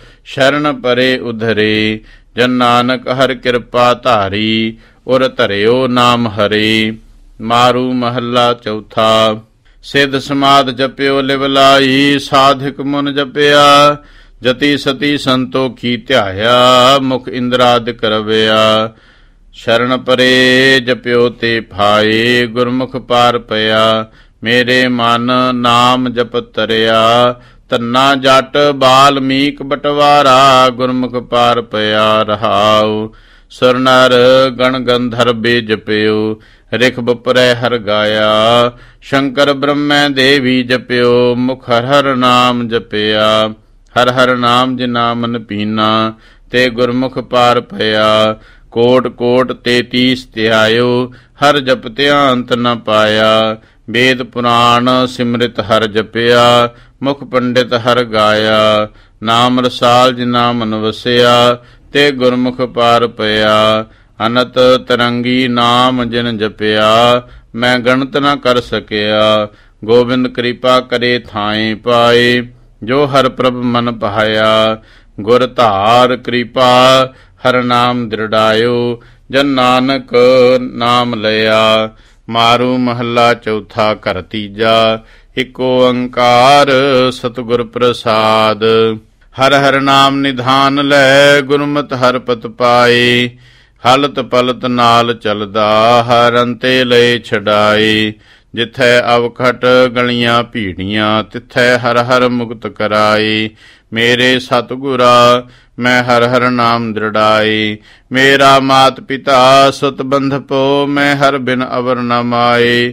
ਸ਼ਰਨ ਪਰੇ ਉਧਰੇ। ਜਨ ਨਾਨਕ ਹਰ ਕਿਰਪਾ ਧਾਰੀ, ਉਰ ਧਰਿਓ ਨਾਮ ਹਰੇ। ਮਾਰੂ ਮਹੱਲਾ ਚੌਥਾ। ਸਿੱਧ ਸਮਾਧ ਜਪਿਓ ਲਿਵ ਲਾਈ, ਸਾਧਿਕ ਮੁਨ ਜਪਿਆ। ਜਤੀ ਸਤੀ ਸੰਤੋਖੀ ਧਿਆਇਆ, ਮੁਖ ਇੰਦਰਾਦਿਕ ਰਵਿਆ। ਸ਼ਰਨ ਪਰੇ ਜਪਿਓ ਤੇ ਭਾਏ, ਗੁਰਮੁਖ ਪਾਰ ਪਿਆ। ਮੇਰੇ ਮਨ ਨਾਮ ਜਪਤ ਤਰਿਆ, ਧੰਨਾ ਜਟ ਬਾਲਮੀਕ ਬਟਵਾਰਾ। ਗੁਰਮੁਖ ਪਾਰ ਪਿਆ ਰਹਾਉ, ਸੁਰ ਨਰ ਗਣ ਗੰਧਰਬੇ ਜਪਿਓ। ਰਿਖ ਬਪਰੈ ਹਰ ਗਾਇਆ, ਸ਼ੰਕਰ ਬ੍ਰਹਮੈ ਦੇਵੀ ਜਪਿਓ। ਮੁਖ ਹਰ ਹਰ ਨਾਮ ਜਪਿਆ, ਹਰ ਹਰ ਨਾਮ ਜਿਨਾ ਮਨ ਪੀਨਾ। ਤੇ ਗੁਰਮੁਖ ਪਾਰ ਭਇਆ, ਕੋਟ ਕੋਟ 33 ਧਿਆਇਓ। ਹਰ ਜਪਤਿਆ ਅੰਤ ਨ ਪਾਇਆ, ਵੇਦ ਪੁਰਾਣ ਸਿਮਰਿਤ ਹਰ ਜਪਿਆ। ਮੁਖ ਪੰਡਿਤ ਹਰ ਗਾਇਆ, ਨਾਮ ਰਸਾਲ ਜਿਨਾ ਮਨ ਵਸਿਆ। ਤੇ ਗੁਰਮੁਖ ਪਾਰ ਪਿਆ, ਅਨਤ ਤਰੰਗੀ ਨਾਮ ਜਿਨ ਜਪਿਆ। ਮੈਂ ਗਣਤ ਨ ਕਰ ਸਕਿਆ, ਗੋਬਿੰਦ ਕਿਰਪਾ ਕਰੇ ਥਾਏ ਪਾਏ। ਜੋ ਹਰ ਪ੍ਰਭ ਮਨ ਪਾਇਆ, ਗੁਰ ਧਾਰ ਕਿਰਪਾ ਹਰ ਨਾਮ ਦ੍ਰਿੜਾਇਓ। ਜਨ ਨਾਨਕ ਨਾਮ ਲਿਆ। ਮਾਰੂ ਮਹੱਲਾ ਚੌਥਾ ਘਰ ਤੀਜਾ। ਏਕ ਓੰਕਾਰ ਸਤਿਗੁਰ ਪ੍ਰਸਾਦ। ਹਰ ਹਰ ਨਾਮ ਨਿਧਾਨ ਲੈ, ਗੁਰਮਤਿ ਹਰ ਪਤ ਪਾਏ। ਹਲਤ ਪਲਤ ਨਾਲ ਚਲਦਾ, ਹਰ ਅੰਤੇ ਲਏ ਛਡਾਏ। ਜਿਥੈ ਅਵਖਟ ਗਲੀਆਂ ਭੀੜੀਆਂ, ਤਿਥੈ ਹਰ ਹਰ ਮੁਕਤ ਕਰਾਏ। ਮੇਰੇ ਸਤਿਗੁਰਾ ਮੈਂ ਹਰ ਹਰ ਨਾਮ ਦ੍ਰਿੜਾਏ। ਮੇਰਾ ਮਾਤ ਪਿਤਾ ਸੁਤ ਬੰਧਪੋ, ਮੈਂ ਹਰ ਬਿਨ ਅਵਰ ਨ ਮਾਏ।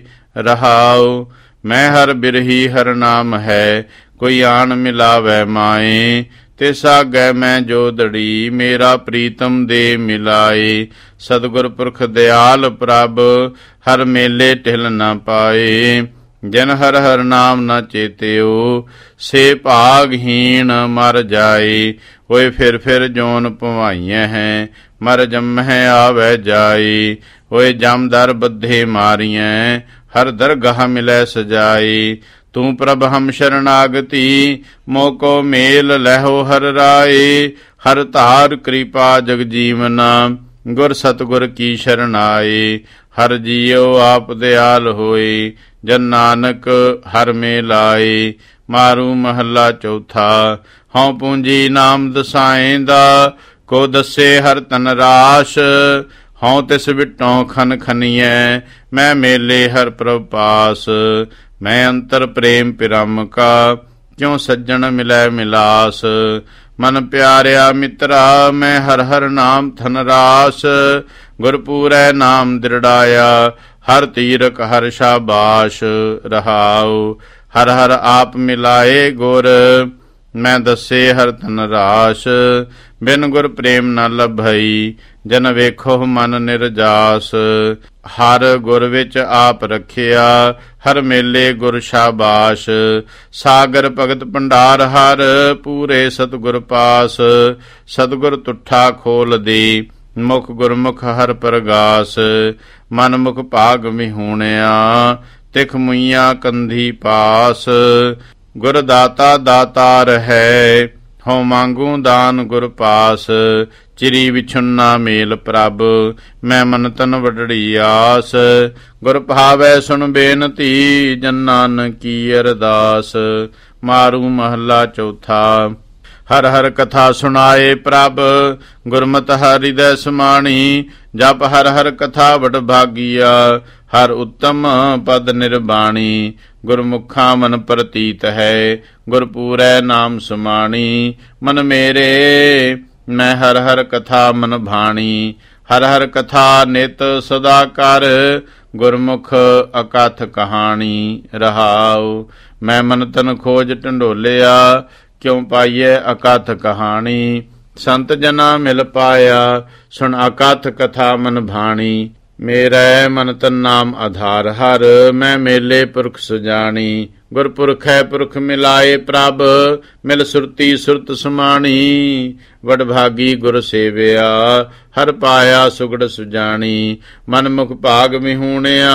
ਰਹਾਉ ਮੈਂ ਹਰ ਬਿਰਹੀ ਹਰ ਨਾਮ ਹੈ, ਕੋਈ ਆਣ ਮਿਲਾਵੈ ਮਾਏ। ਤਿਸ ਆਗੈ ਮੈਂ ਜੋਦੜੀ, ਮੇਰਾ ਪ੍ਰੀਤਮ ਦੇ ਮਿਲਾਏ। ਸਤਿਗੁਰ ਪੁਰਖ ਦਿਆਲ ਪ੍ਰਭ, ਹਰ ਮੇਲੇ ਟਿਲ ਨ ਪਾਏ। ਜਿਨ ਹਰ ਹਰ ਨਾਮ ਨ ਚੇਤਿਓ, ਸੇ ਭਾਗਹੀਣ ਮਰ ਜਾਏ। ਹੋਏ ਫਿਰ ਜੋਨ ਭਵਾਈਆਂ ਹੈ, ਮਰ ਜੰਮਹਿ ਆਵੈ ਜਾਏ। ਹੋਏ ਜਮਦਰ ਬੱਧੇ ਮਾਰੀਆਂ, ਹਰ ਦਰਗਾਹ ਮਿਲੈ ਸਜਾਏ। ਤੂੰ ਪ੍ਰਭ ਹਮ ਸ਼ਰਨਾਗਤੀ, ਮੋਕੋ ਮੇਲ ਲਹਿਓ ਹਰ ਰਾਏ। ਹਰ ਧਾਰ ਕਿਰਪਾ ਜਗ ਜੀਵਨਾ, ਗੁਰ ਸਤਿਗੁਰ ਕੀ ਸ਼ਰਨਾਏ। ਹਰ ਜੀਉ ਆਪ ਦਿਆਲ ਹੋਏ, ਜਨ ਨਾਨਕ ਹਰ ਮੇ ਲਾਏ। ਮਾਰੂ ਮਹੱਲਾ ਚੌਥਾ। ਹਉ ਪੂੰਜੀ ਨਾਮ ਦਸਾਏਂਦਾ, ਕੋ ਦੱਸੇ ਹਰ ਤਨ ਰਾਸ਼। ਹਉ ਤਿਸ ਵਿਟੋਂ ਖਨ ਖਨੀਐ, ਮੈਂ ਮੇਲੇ ਹਰ ਪ੍ਰਭ ਪਾਸ। ਮੈਂ ਅੰਤਰ ਪ੍ਰੇਮ ਪਿਰਮ ਕਾ, ਕਿਉ ਸੱਜਣ ਮਿਲੈ ਮਿਲਾਸ। ਮਨ ਪਿਆਰਿਆ ਮਿੱਤਰਾ, ਮੈਂ ਹਰ ਹਰ ਨਾਮ ਧਨ ਰਾਸ। ਗੁਰਪੂਰੈ ਨਾਮ ਦ੍ਰਿੜਾਇਆ, ਹਰ ਤੀਰਕ ਹਰ ਸ਼ਾਬਾਸ਼। ਰਹਾਉ ਹਰ ਹਰ ਆਪ ਮਿਲਾਏ ਗੁਰ, ਮੈਂ ਦੱਸੇ ਹਰ ਧਨ ਰਾਸ਼। ਬਿਨ ਗੁਰ ਪ੍ਰੇਮ ਨ ਲਭਈ, ਜਨ ਵੇਖੋ ਮਨ ਨਿਰਜਾਸ। ਹਰ ਗੁਰ ਵਿੱਚ ਆਪ ਰਖਿਆ, ਹਰ ਮੇਲੇ ਗੁਰ ਸ਼ਾਬਾਸ਼। ਸਾਗਰ ਭਗਤ ਭੰਡਾਰ ਹਰ, ਪੂਰੇ ਸਤਿਗੁਰ ਪਾਸ। ਸਤਿਗੁਰ ਤੁਠਾ ਖੋਲ ਦੇ, ਮੁਖ ਗੁਰਮੁਖ ਹਰ ਪ੍ਰਗਾਸ। ਮਨ ਮੁਖ ਭਾਗ ਮਿਹੂਣਿਆ, ਤਿਖ ਮੁਈਆਂ ਕੰਧੀ ਪਾਸ। ਗੁਰ ਦਾਤਾ ਦਾਤਾਰ ਹੈ, ਹਉ ਮੰਗੂ ਦਾਨ ਗੁਰ ਪਾਸ। ਚਿਰੀ ਵਿਛੁੰਨਾ ਮੇਲ ਪ੍ਰਭ, ਮੈਂ ਮਨ ਤਨ ਵਡੜੀ ਆਸ। ਗੁਰ ਭਾਵੈ ਸੁਣ ਬੇਨਤੀ, ਜਨ ਨਾਨਕ ਕੀ ਅਰਦਾਸ। ਮਾਰੂ ਮਹੱਲਾ ਚੌਥਾ। ਹਰ ਹਰ ਕਥਾ ਸੁਣਾਏ ਪ੍ਰਭ, ਗੁਰਮਤਿ ਹਿਰਦੈ ਸਮਾਣੀ। ਜਪ ਹਰ ਹਰ ਕਥਾ ਵਡ ਭਾਗੀਆ, ਹਰ ਉੱਤਮ ਪਦ ਨਿਰਬਾਣੀ। ਗੁਰਮੁਖਾਂ ਮਨ ਪ੍ਰਤੀਤ ਹੈ, ਗੁਰਪੂਰੈ ਨਾਮ ਸਮਾਣੀ। ਮਨ ਮੇਰੇ ਮੈਂ ਹਰ ਹਰ ਕਥਾ ਮਨ ਭਾਣੀ। ਹਰ ਹਰ ਕਥਾ ਨਿਤ ਸਦਾ ਕਰ, ਗੁਰਮੁਖ ਅਕਥ ਕਹਾਣੀ। ਰਹਾਉ ਮੈਂ ਮਨ ਤਨ ਖੋਜ ਢੰਡੋਲਿਆ, ਕਿਉ ਪਾਈਐ ਅਕਥ ਕਹਾਣੀ। ਸੰਤ ਜਨਾ ਮਿਲ ਪਾਇਆ, ਸੁਣ ਅਕਥ ਕਥਾ ਮਨ ਭਾਣੀ। ਮੇਰੇ ਮਨ ਤਨ ਨਾਮ ਆਧਾਰ ਹਰ, ਮੈਂ ਮੇਲੇ ਪੁਰਖ ਸੁਜਾਣੀ। ਗੁਰਪੁਰਖ ਹੈ ਪੁਰਖ ਮਿਲਾਏ ਪ੍ਰਭ, ਮਿਲ ਸੁਰਤੀ ਸੁਰਤ ਸਮਾਣੀ। ਵਡਭਾਗੀ ਗੁਰ ਸੇਵਿਆ, ਹਰ ਪਾਇਆ ਸੁਗੜ ਸੁਜਾਣੀ। ਮਨ ਮੁਖ ਭਾਗ ਮਿਹੂਣਿਆ,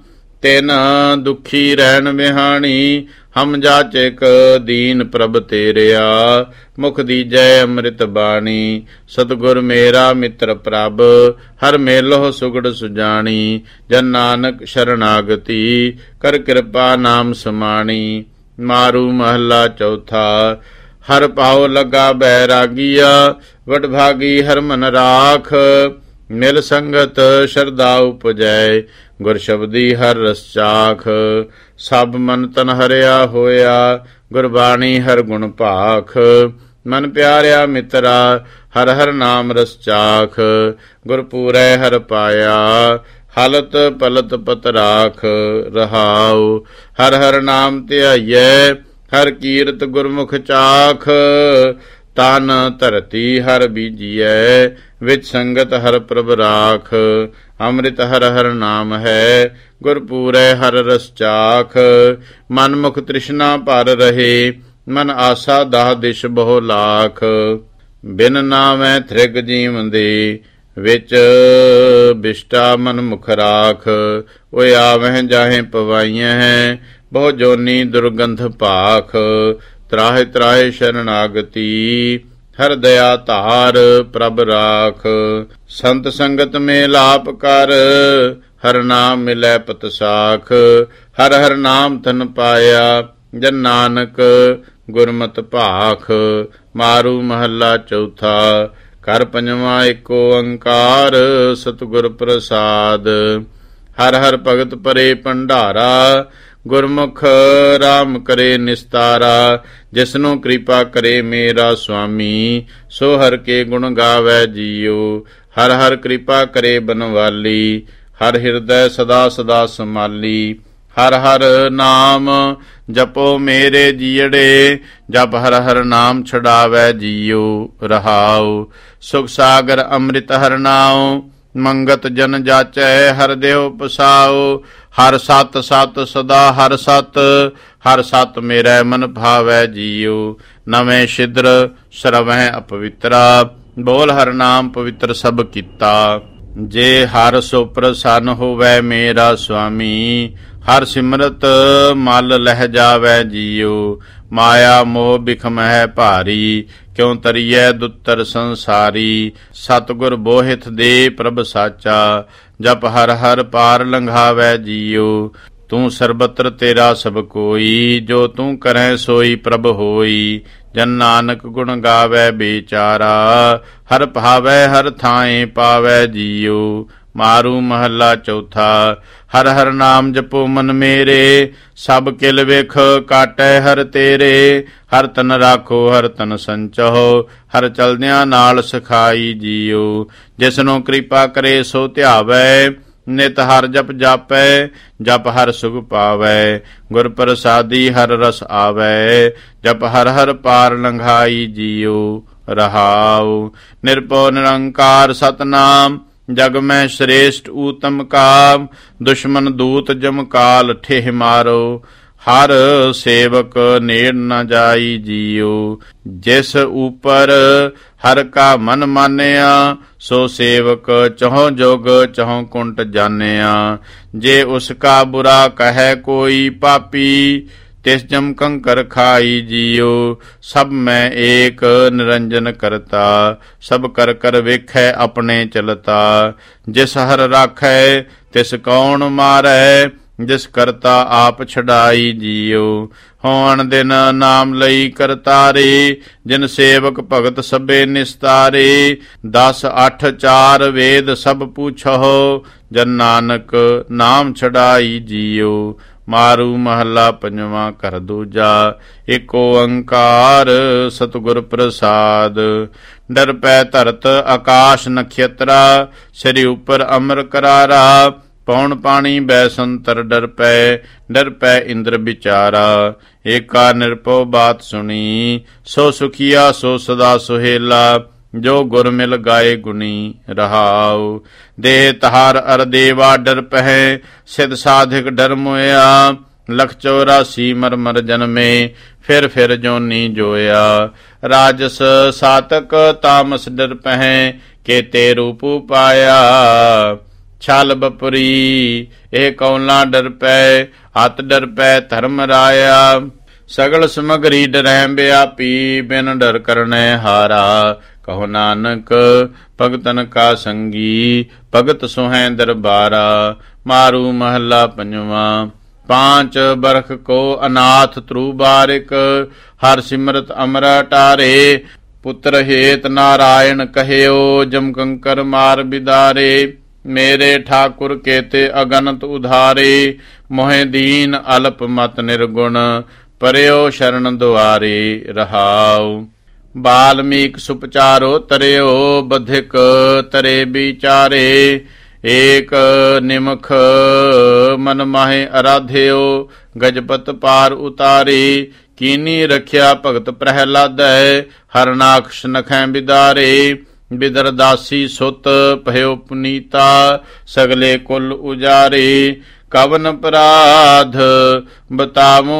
ਤਿਨ ਦੁਖੀ ਰਹਿਣ ਵਿਹਾਣੀ। ਹਮ ਜਾਚਕ ਦੀਨ ਪ੍ਰਭ ਤੇਰਿਆ, ਮੁਖ ਦੀਜੈ ਅੰਮ੍ਰਿਤ ਬਾਣੀ। ਸਤਿਗੁਰ ਮੇਰਾ ਮਿੱਤਰ ਪ੍ਰਭ, ਹਰ ਮੇਲੋ ਸੁਗੜ ਸੁਜਾਣੀ। ਜਨ ਨਾਨਕ ਸ਼ਰਨਾਗਤੀ, ਕਰ ਕਿਰਪਾ ਨਾਮ ਸਮਾਣੀ। ਮਾਰੂ ਮਹੱਲਾ ਚੌਥਾ। ਹਰ ਪਾਉ ਲਗਾ ਬੈਰਾਗੀਆ, ਵਡਭਾਗੀ ਹਰ ਮਨ ਰਾਖ। ਮਿਲ ਸੰਗਤ ਸ਼ਰਧਾ ਉਪਜੈ, ਗੁਰ ਸ਼ਬਦੀ ਹਰ ਰਸ ਚਾਖ। ਸਭ ਮਨ ਤਨ ਹਰਿਆ ਹੋਇਆ, ਗੁਰਬਾਣੀ ਹਰ ਗੁਣ ਭਾਖ। ਮਨ ਪਿਆਰਿਆ ਮਿੱਤਰਾ, ਹਰ ਹਰ ਨਾਮ ਰਸ ਚਾਖ। ਗੁਰਪੂਰੈ ਹਰ ਪਾਇਆ, ਹਲਤ ਪਲਤ ਪਤ ਰਾਖ। ਰਹਾਉ ਹਰ ਹਰ ਨਾਮ ਧਿਆਈਐ, ਹਰ ਕੀਰਤ ਗੁਰਮੁਖ ਚਾਖ। ਤਨ ਧਰਤੀ ਹਰ ਬੀਜੀਐ, ਵਿੱਚ ਸੰਗਤ ਹਰ ਪ੍ਰਭ ਰਾਖ। ਅੰਮ੍ਰਿਤ ਹਰ ਹਰ ਨਾਮ ਹੈ, ਗੁਰਪੂਰੈ ਹਰ ਰਸ ਚਾਖ। ਮਨ ਮੁਖ ਤ੍ਰਿਸ਼ਨਾ ਭਰ ਰਹੇ, ਮਨ ਆਸਾ ਦਾਹ ਦਿਸ਼ ਬਹੁ ਲਾਖ। ਬਿਨ ਨਾਮੈ ਥ੍ਰਿਗ ਜੀਵਨ ਦੇ, ਵਿੱਚ ਬਿਸ਼ਟਾ ਮਨ ਮੁਖ ਰਾਖ। ਓਏ ਆਵਹਿ ਜਾਹੇ ਪਵਾਈਆਂ ਹੈ, ਬਹੁ ਜੋਨੀ ਦੁਰਗੰਧ ਭਾਖ। ਤਰਾਹਿ ਤਰਾਹਿ ਸ਼ਰਨਾਗਤੀ, ਹਰ ਦਇਆ ਧਾਰ ਪ੍ਰਭ ਰਾਖ। ਸੰਤ ਸੰਗਤ ਮੇ ਲਾਪ ਕਰ, ਹਰ ਨਾਮ ਮਿਲੈ ਪਤ ਸਾਖ। ਹਰ ਹਰ ਨਾਮ ਧਨ ਪਾਇਆ, ਜਨ ਨਾਨਕ ਗੁਰਮਤਿ ਭਾਖ। ਮਾਰੂ ਮਹੱਲਾ ਚੌਥਾ। ਘਰ ਪੰਜਵਾਂ ਏਕੋ ਓੰਕਾਰ, ਸਤਿਗੁਰ ਪ੍ਰਸਾਦ। ਹਰ ਹਰ ਭਗਤ ਪਰੇ ਭੰਡਾਰਾ, ਗੁਰਮੁਖ ਰਾਮ ਕਰੇ ਨਿਸਤਾਰਾ। ਜਿਸਨੂੰ ਕਿਰਪਾ ਕਰੇ ਮੇਰਾ ਸੁਆਮੀ, ਸੋ ਹਰ ਕੇ ਗੁਣ ਗਾਵੈ ਜੀਉ। ਹਰ ਹਰ ਕਿਰਪਾ ਕਰੇ ਬਨਵਾਲੀ, ਹਰ ਹਿਰਦੈ ਸਦਾ ਸਦਾ ਸਮਾਲੀ। ਹਰ ਹਰ ਨਾਮ ਜਪੋ ਮੇਰੇ ਜੀਅੜੇ, ਜਪ ਹਰ ਹਰ ਨਾਮ ਛਡਾਵੈ ਜੀਉ। ਰਹਾਉ ਸੁਖ ਸਾਗਰ ਅੰਮ੍ਰਿਤ ਹਰ ਨਾਉ, ਮੰਗਤ ਜਨ ਜਾਚੈ ਹਰ ਦੇਹੁ ਪਸਾਉ। ਹਰ ਸਤ ਸਤ ਸਦਾ ਹਰ ਸਤ, ਹਰ ਸਤ ਮੇਰੇ ਮਨ ਭਾਵੈ ਜੀਉ। ਨਵੇਂ ਛਿਦਰ ਸਰਵਹਿ ਅਪਵਿੱਤਰਾ, ਬੋਲ ਹਰ ਨਾਮ ਪਵਿੱਤਰ ਸਭ ਕੀਤਾ। ਜੇ ਹਰ ਸੋ ਪ੍ਰਸੰਨ ਹੋਵੈ ਮੇਰਾ ਸੁਆਮੀ, ਹਰ ਸਿਮਰਤ ਮਲ ਲਹਿ ਜਾਵੈ ਜੀਉ। ਮਾਇਆ ਮੋਹ ਬਿਖਮਹਿ ਭਾਰੀ, ਕਿਉ ਤਰੀਐ ਦੁੱਤਰ ਸੰਸਾਰੀ। ਸਤਿਗੁਰ ਬੋਹਿਥ ਦੇ ਪ੍ਰਭ ਸਾਚਾ, ਜਪ ਹਰ ਹਰ ਪਾਰ ਲੰਘਾਵੈ ਜੀਉ। ਤੂੰ ਸਰਬਤਰ ਤੇਰਾ ਸਭ ਕੋਈ, ਜੋ ਤੂੰ ਕਰੈ ਸੋਈ ਪ੍ਰਭ ਹੋਈ। ਜਨ ਨਾਨਕ ਗੁਣ ਗਾਵੈ ਬੇਚਾਰਾ, ਹਰ ਭਾਵੈ ਹਰ ਥਾਏ ਪਾਵੈ ਜੀਉ। ਮਾਰੂ ਮਹੱਲਾ ਚੌਥਾ। ਹਰ ਹਰ ਨਾਮ ਜਪੋ ਮਨ ਮੇਰੇ, ਸਭ ਕਿਲ ਵੇਖ ਕਾਟੈ ਹਰ ਤੇਰੇ। ਹਰ ਤਨ ਰਾਖੋ ਹਰ ਤਨ ਸੰਚੋ, ਹਰ ਚਲਦਿਆਂ ਨਾਲ ਸਿਖਾਈ ਜੀਉ। ਜਿਸਨੂੰ ਕਿਰਪਾ ਕਰੇ ਸੋ ਧਿਆਵੈ, ਨਿਤ ਹਰ ਜਪ ਜਾਪੈ, ਜਪ ਹਰ ਸੁਖ ਪਾਵੈ। ਗੁਰ ਪ੍ਰਸਾਦੀ ਹਰ ਰਸ ਆਵੈ, ਜਪ ਹਰ ਹਰ ਪਾਰ ਲੰਘਾਈ ਜੀਉ। ਰਹਾਉ। ਨਿਰਭਉ ਨਿਰੰਕਾਰ ਸਤਨਾਮ ਜਗ ਮੈਂ ਸ੍ਰੇਸ਼ਟ ਊਤਮ ਕਾਮ। ਦੁਸ਼ਮਨ ਦੂਤ ਜਮ ਕਾਲ ਠੇਹ ਮਾਰੋ। ਹਰ ਸੇਵਕ ਨੇੜ ਨ ਜਾਈ ਜੀਉ। ਜਿਸ ਉਪਰ ਹਰ ਕਾ ਮਨ ਮਾਨਿਆ। ਸੋ ਸੇਵਕ ਚਹੁ ਜੁਗ ਚਹੁ ਕੁੰਟ ਜਾਣਿਆ। ਜੇ ਉਸ ਕਾ ਬੁਰਾ ਕਹੈ ਕੋਈ ਪਾਪੀ। ਤਿਸ ਜਮ ਕੰਕਰ ਖਾਈ ਜੀਉ। ਸਭ ਮੈਂ ਏਕ ਨਿਰੰਜਨ ਕਰਤਾ। ਸਭ ਕਰ ਕਰ ਵੇਖੈ ਆਪਣੇ ਚਲਤਾ। ਜਿਸ ਹਰ ਰਾਖੈ ਤਿਸ ਕੌਣ ਮਾਰੈ। ਜਿਸ ਕਰਤਾ ਆਪ ਛਡਾਈ ਜੀਉ। ਹੋਣ ਦਿਨ ਨਾਮ ਲਈ ਕਰਤਾਰੇ। ਜਿਨ ਸੇਵਕ ਭਗਤ ਸਭੇ ਨਿਸਤਾਰੇ। 10 8 4 ਵੇਦ ਸਭ ਪੁੱਛੋ। ਜਨ ਨਾਨਕ ਨਾਮ ਛਡਾਈ ਜੀਉ। ਮਾਰੂ ਮਹੱਲਾ ਪੰਜਵਾਂ ਘਰ ਦੂਜਾ। ਏਕ ਓੰਕਾਰ ਸਤਿਗੁਰ ਪ੍ਰਸਾਦ। ਡਰ ਪੈ ਧਰਤ ਆਕਾਸ਼ ਨਖੇਤਰਾ। ਸਿਰ ਉਪਰ ਅਮਰ ਕਰਾਰਾ। ਪੌਣ ਪਾਣੀ ਬੈ ਸੰਤਰ ਡਰ ਪੈ ਇੰਦਰ ਵਿਚਾਰਾ। ਏਕਾ ਨਿਰਭਉ ਬਾਤ ਸੁਣੀ। ਸੋ ਸੁਖੀਆ ਸੋ ਸਦਾ ਸੁਹੇਲਾ। ਜੋ ਗੁਰ ਮਿਲ ਗਾਏ ਗੁਣੀ ਰਹਾਉ। ਦੇਹ ਤਹਾਰ ਅਰ ਦੇਵਾ ਡਰ ਪਹਿ। ਸਿਧ ਸਾਧਿਕ ਡਰ ਮੋਇਆ। ਲਖ 84 ਮਰ ਮਰ ਜਨਮੇ। ਫਿਰ ਜੋਨੀ ਜੋਇਆ। ਰਾਜਸ ਸਾਤਕ ਤਾਮਸ ਡਰ ਪਹਿ। ਕੇਤੇ ਰੂਪ ਪਾਇਆ। ਛਲ ਬਪੁਰੀ ਇਹ ਕੌਲਾ ਡਰ ਪੈ। ਹੱਥ ਡਰ ਪੈ ਧਰਮ ਰਾਇਆ। ਸਗਲ ਸਮਗਰੀ ਡਰੈ ਵਿਆਪੀ। ਬਿਨ ਡਰ ਕਰਨੈ ਹਾਰਾ। ਕਹੋ ਨਾਨਕ ਭਗਤਨ ਕਾ ਸੰਗੀ। ਭਗਤ ਸੁਹੈ ਦਰਬਾਰਾ। ਮਾਰੂ ਮਹੱਲਾ ਪੰਜਵਾਂ। 5 ਬਰਖ ਕੋ ਅਨਾਥ ਤਰੂ ਬਾਰਿਕ। ਹਰ ਸਿਮਰਤ ਅਮਰ ਟਾਰੇ। ਪੁੱਤਰ ਹੇਤ ਨਾਰਾਇਣ ਕਹਿਓ। ਜਮ ਕੰਕਰ ਮਾਰ ਬਿਦਾਰੇ। ਮੇਰੇ ਠਾਕੁਰ ਕੇਤੇ ਅਗਨਤ ਉਧਾਰੇ। ਮੋਹਿ ਦੀਨ ਅਲਪ ਮਤ ਨਿਰਗੁਣ। ਪਰਿਓ ਸ਼ਰਨ ਦੁਆਰੇ ਰਹਾਉ। ਬਾਲਮੀਕ ਸੁਪਚਾਰੋ ਤਰਿਓ। ਬਧਿਕ ਤਰੇ ਵਿਚਾਰੇ। ਏਕ ਨਿਮਖ ਮਨ ਮਾਹੇ ਅਰਾਧਿਓ। ਗਜਪਤ ਪਾਰ ਉਤਾਰੇ। ਕੀਨੀ ਰਖਿਆ ਭਗਤ ਪ੍ਰਹਿਲਾਦੈ। ਹਰਨਾਕਸ਼ ਨਖੈ ਬਿਦਾਰੇ। ਬਿਦਰਦਾਸੀ ਸੁਤ ਭਇਓ ਪੁਨੀਤਾ। ਸਗਲੇ ਕੁਲ ਉਜਾਰੇ। ਕਵਨ ਅਪਰਾਧ ਬਤਾਵੋ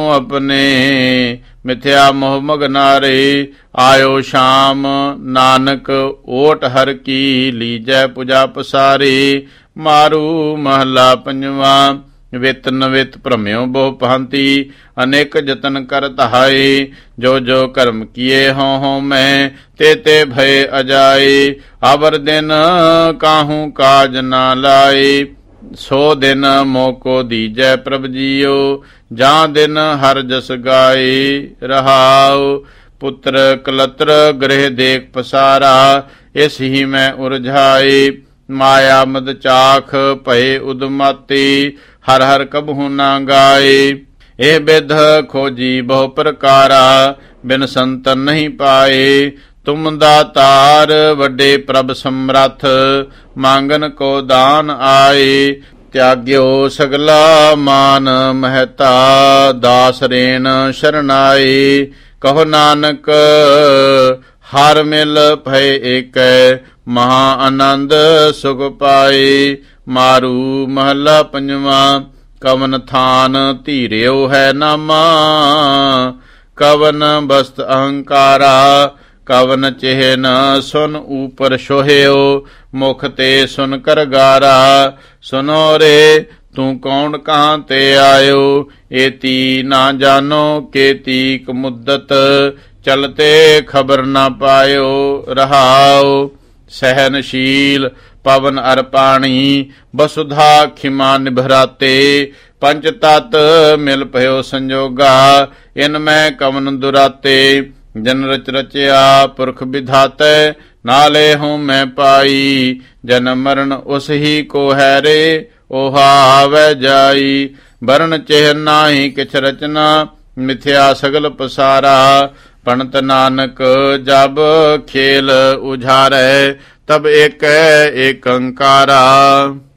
ਆਪਣੇ। ਮਿਥਿਆ ਮੋਹ ਮਗਨਾਰੇ। ਆਇਓ ਸ਼ਾਮ ਨਾਨਕ ਓਟ ਹਰ ਕੀ। ਲੀਜੈ ਪੁਜਾ ਪਸਾਰੇ। ਮਾਰੂ ਮਹੱਲਾ ਪੰਜਵਾਂ। ਵਿਤ ਨਵਿਤ ਭ੍ਰਮਿਓ ਬਹੁ ਭਾਂਤੀ। ਅਨੇਕ ਜਤਨ ਕਰ ਤਹਾਏ। ਜੋ ਜੋ ਕਰਮ ਕੀਏ ਹਉ ਮੈਂ। ਤੇ ਭਏ ਅਜਾਏ। ਆਵਰ ਦਿਨ ਕਾਹੂ ਕਾਜ ਨਾ ਲਾਏ। ਸੋ ਦਿਨ ਮੋਕੋ ਦੀਜੈ ਪ੍ਰਭ ਜੀਓ। ਜਾਂ ਦਿਨ ਹਰ ਜਸ ਗਾਏ ਰਹਾਉ। ਪੁੱਤਰ ਕਲਤਰ ਗ੍ਰਹਿ ਦੇਖ ਪਸਾਰਾ। ਇਸ ਹੀ ਮੈਂ ਉਰਝਾਏ। ਮਾਇਆ ਮਦ ਚਾਖ ਭਏ ਉਦਮਾਤੀ। ਹਰ ਹਰ ਕਬਹੂ ਨਾ ਗਾਏ। ਇਹ ਬਿਧ ਖੋਜੀ ਬਹੁ ਪ੍ਰਕਾਰਾ। ਬਿਨ ਸੰਤਨ ਨਹੀਂ ਪਾਏ। ਤੁਮ ਦਾਤਾਰ ਵੱਡੇ ਪ੍ਰਭ ਸਮਰੱਥ। ਮੰਗਨ ਕੋ ਦਾਨ ਆਏ। ਤਿਆਗਿਓ ਸਗਲਾ ਮਾਨ ਮਹਿਤਾ। ਦਾਸ ਰੇਣ ਸ਼ਰਨਾਏ। ਕਹੋ ਨਾਨਕ ਹਰ ਮਿਲ ਭਏ ਏਕੈ। ਮਹਾ ਆਨੰਦ ਸੁਖ ਪਾਏ। ਮਾਰੂ ਮਹੱਲਾ ਪੰਜਵਾਂ। ਕਵਨ ਥਾਨ ਧੀਰਿਓ ਹੈ ਨਾਮਾ। ਕਵਨ ਬਸਤ ਅਹੰਕਾਰਾ। ਕਵਨ ਚਿਹਨ ਸੁਨ ਉਪਰ ਸੋਹਿਓ। ਮੁਖ ਤੇ ਸੁਨ ਕਰ ਗਾਰਾ। ਸੁਨੋ ਰੇ ਤੂੰ ਕੌਣ ਕਹਾਂ ਤੇ ਆਇਓ। ਏਤੀ ਨਾ ਜਾਨੋ ਕੇਤੀਕ ਮੁੱਦਤ। ਚਲਤੇ ਖਬਰ ਨਾ ਪਾਇਓ ਰਹਾਉ। ਸਹਿਨਸ਼ੀਲ ਪਵਨ ਅਰ ਪਾਣੀ। ਬਸੁਧਾ ਖਿਮਾ ਨਿਭਰਾਤੇ। ਪੰਚ ਤਤ ਮਿਲ ਭਇਓ ਸੰਜੋਗਾ। ਇਨ ਮੈਂ ਕਵਨ ਦੁਰਾਤੇ। ਜਨ ਰਚ ਰਚਿਆ ਪੁਰਖ ਵਿਧਾਤੈ। ਨਾਲੇ ਹੂੰ ਮੈਂ ਪਾਈ। ਜਨਮ ਮਰਨ ਉਸ ਹੀ ਕੋ ਹੈ ਰੇ। ਓਹਾ ਆਵੈ ਜਾਈ। ਵਰਨ ਚਿਹ ਨਾਹੀ ਕਿਛ ਰਚਨਾ। ਮਿਥਿਆ ਸਗਲ ਪਸਾਰਾ। ਪੰਡਤ ਨਾਨਕ ਜਬ ਖੇਲ ਉਝਾਰੈ। ਤਬ ਏਕੈ ਏਕ ਓੰਕਾਰਾ।